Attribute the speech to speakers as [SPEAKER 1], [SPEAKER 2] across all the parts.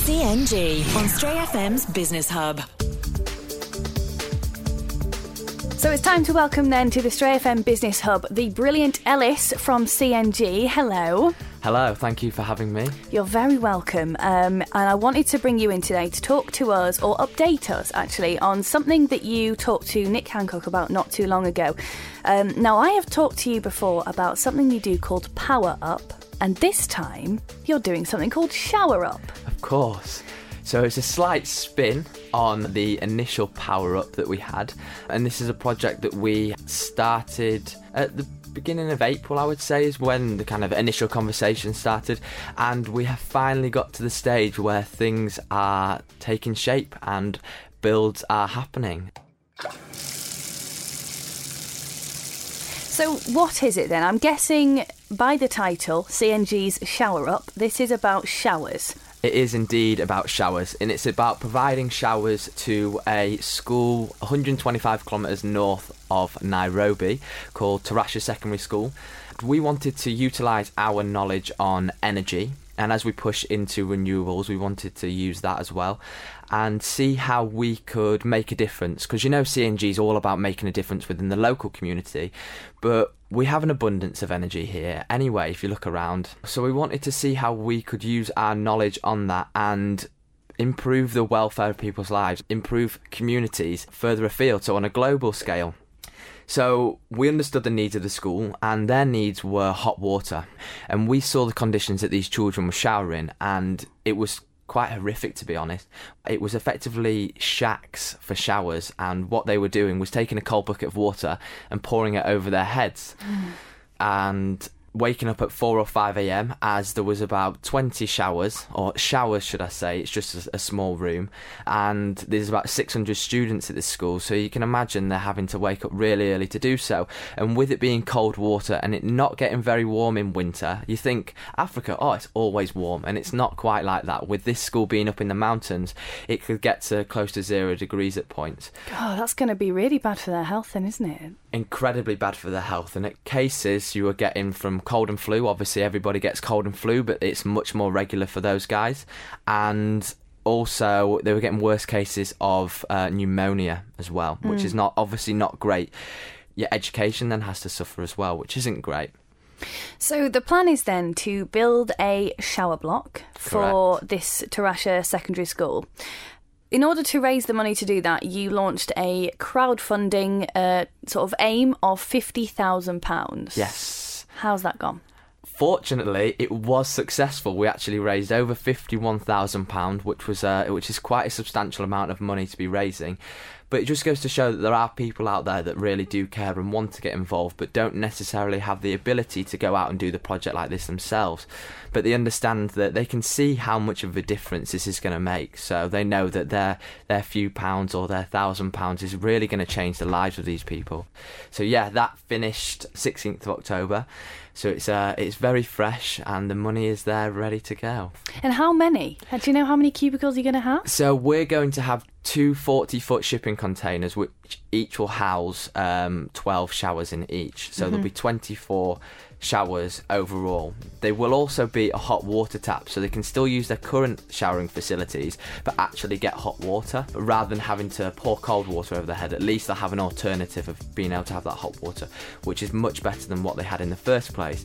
[SPEAKER 1] CNG on Stray FM's Business Hub.
[SPEAKER 2] So it's time to welcome then to the Stray FM Business Hub the brilliant Ellis from CNG. Hello.
[SPEAKER 3] Hello, thank you for having me.
[SPEAKER 2] You're very welcome. And I wanted to bring you in today to talk to us, or update us actually, on something that you talked to Nick Hancock about not too long ago. Now, I have talked to you before about something you do called Power Up, and this time you're doing something called Shower Up.
[SPEAKER 3] Of course. So it's a slight spin on the initial Power Up that we had, and this is a project that we started at the beginning of April, I would say, is when the kind of initial conversation started, and we have finally got to the stage where things are taking shape and builds are happening.
[SPEAKER 2] So what is it then? I'm guessing by the title, CNG's Shower Up, this is about showers.
[SPEAKER 3] It is indeed about showers, and it's about providing showers to a school 125 kilometres north of Nairobi called Tarasha Secondary School. We wanted to utilise our knowledge on energy, and as we push into renewables, we wanted to use that as well and see how we could make a difference, because you know CNG is all about making a difference within the local community, but we have an abundance of energy here anyway if you look around. So we wanted to see how we could use our knowledge on that and improve the welfare of people's lives, improve communities further afield, so on a global scale. So we understood the needs of the school, and their needs were hot water, and we saw the conditions that these children were showering, and it was quite horrific, to be honest. It was effectively shacks for showers, and what they were doing was taking a cold bucket of water and pouring it over their heads. And waking up at 4 or 5 a.m. as there was about 20 showers, or showers should I say, it's just a small room, and there's about 600 students at this school, so you can imagine they're having to wake up really early to do so. And with it being cold water and it not getting very warm in winter, you think Africa, oh, it's always warm, and it's not quite like that. With this school being up in the mountains, it could get to close to 0 degrees at points.
[SPEAKER 2] God, that's going to be really bad for their health then, isn't it?
[SPEAKER 3] Incredibly bad for their health, and at cases you were getting from cold and flu. Obviously everybody gets cold and flu, but it's much more regular for those guys. And also they were getting worse cases of pneumonia as well, which is obviously not great. Your education then has to suffer as well, which isn't great.
[SPEAKER 2] So the plan is then to build a shower block for
[SPEAKER 3] Correct.
[SPEAKER 2] this Tarasha Secondary School. In order to raise the money to do that, you launched a crowdfunding sort of aim of £50,000.
[SPEAKER 3] Yes.
[SPEAKER 2] How's that gone?
[SPEAKER 3] Fortunately, it was successful. We actually raised over £51,000, which is quite a substantial amount of money to be raising. But it just goes to show that there are people out there that really do care and want to get involved, but don't necessarily have the ability to go out and do the project like this themselves. But they understand that they can see how much of a difference this is going to make. So they know that their few pounds or their £1,000 is really going to change the lives of these people. So yeah, that finished 16th of October. So it's very fresh, and the money is there ready to go.
[SPEAKER 2] And how many? Do you know how many cubicles you're going to have?
[SPEAKER 3] So we're going to have two 40-foot shipping containers, which each will house 12 showers in each. So there'll be 24 showers overall. They will also be a hot water tap, so they can still use their current showering facilities, but actually get hot water. Rather than having to pour cold water over their head, at least they'll have an alternative of being able to have that hot water, which is much better than what they had in the first place.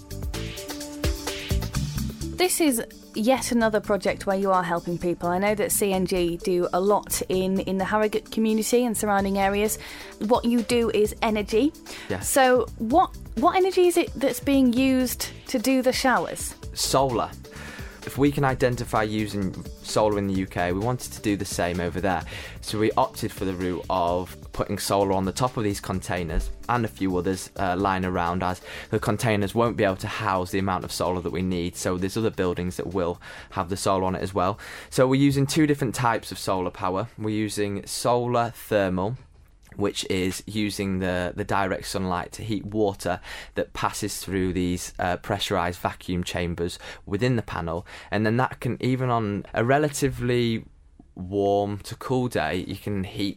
[SPEAKER 2] This is yet another project where you are helping people. I know that CNG do a lot in the Harrogate community and surrounding areas. What you do is energy.
[SPEAKER 3] Yes.
[SPEAKER 2] So what energy is it that's being used to do the showers?
[SPEAKER 3] Solar. If we can identify using solar in the UK, we wanted to do the same over there. So we opted for the route of putting solar on the top of these containers and a few others lying around, as the containers won't be able to house the amount of solar that we need. So there's other buildings that will have the solar on it as well. So we're using two different types of solar power. We're using solar thermal, which is using the direct sunlight to heat water that passes through these pressurised vacuum chambers within the panel, and then that can, even on a relatively warm to cool day, you can heat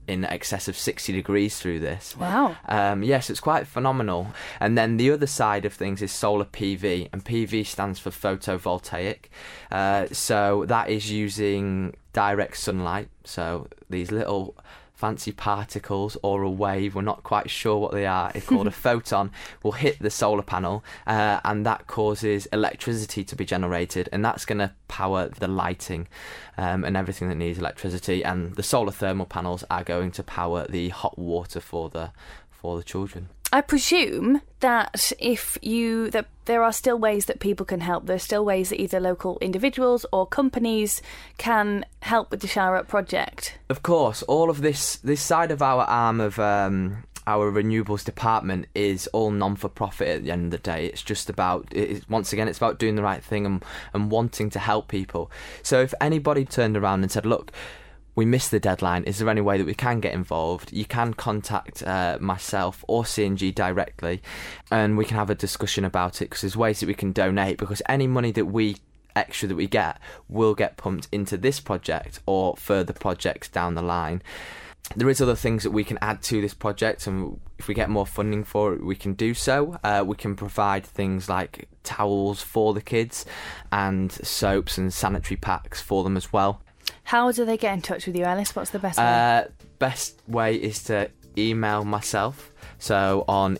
[SPEAKER 3] in excess of 60 degrees through this.
[SPEAKER 2] Wow.
[SPEAKER 3] Yes, it's quite phenomenal. And then the other side of things is solar PV, and PV stands for photovoltaic. So that is using direct sunlight. So these little fancy particles or a wave, we're not quite sure what they are, it's called a photon, will hit the solar panel, and that causes electricity to be generated, and that's going to power the lighting and everything that needs electricity. And the solar thermal panels are going to power the hot water for the children.
[SPEAKER 2] I presume that that there are still ways that people can help. There's still ways that either local individuals or companies can help with the Shower Up project.
[SPEAKER 3] Of course, all of this side of our arm of our renewables department is all non-for-profit at the end of the day. It's just about, once again, it's about doing the right thing and wanting to help people. So if anybody turned around and said, look, we missed the deadline, is there any way that we can get involved? You can contact myself or CNG directly, and we can have a discussion about it, because there's ways that we can donate, because any money extra that we get will get pumped into this project or further projects down the line. There is other things that we can add to this project, and if we get more funding for it, we can do so. We can provide things like towels for the kids and soaps and sanitary packs for them as well.
[SPEAKER 2] How do they get in touch with you, Ellis? What's the best way?
[SPEAKER 3] Best way is to email myself, so on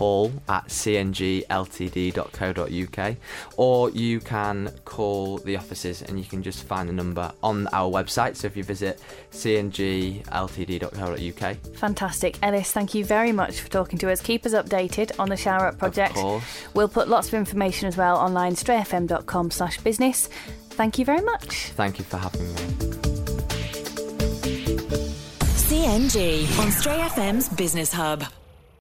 [SPEAKER 3] ehall@cngltd.co.uk, or you can call the offices and you can just find the number on our website. So if you visit cngltd.co.uk.
[SPEAKER 2] Fantastic. Ellis, thank you very much for talking to us. Keep us updated on the Shower Up project.
[SPEAKER 3] Of course.
[SPEAKER 2] We'll put lots of information as well online, strayfm.com/business. Thank you very much.
[SPEAKER 3] Thank you for having me.
[SPEAKER 1] CNG on Stray FM's Business Hub.